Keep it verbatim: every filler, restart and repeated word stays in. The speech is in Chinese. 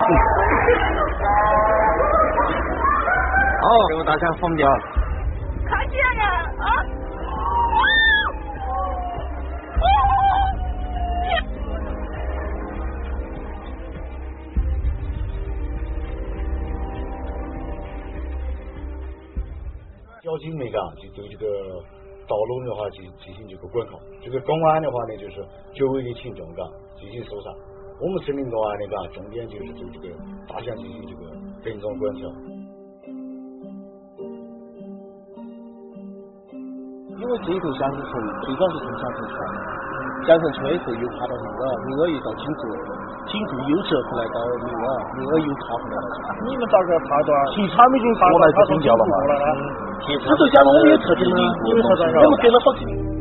好，给我打枪疯掉。 看见了啊！ 交警那个就对这个道路的话进进行这个管控，这个公安的话呢就是周围的群众嘎进行搜查。我们森林公安的嘎重点就是对这个大象进行这个跟踪管辖。 因为这一头响声锤最早是从响声传的，响声吹后又爬到明儿，明儿又到锦州，锦州又折回来到明儿，明儿又爬回来了。 你们咋个爬的？ 其他没人过来就请教了嘛。他就讲我们有特点嘛，你们才知道，我们跟了好几年。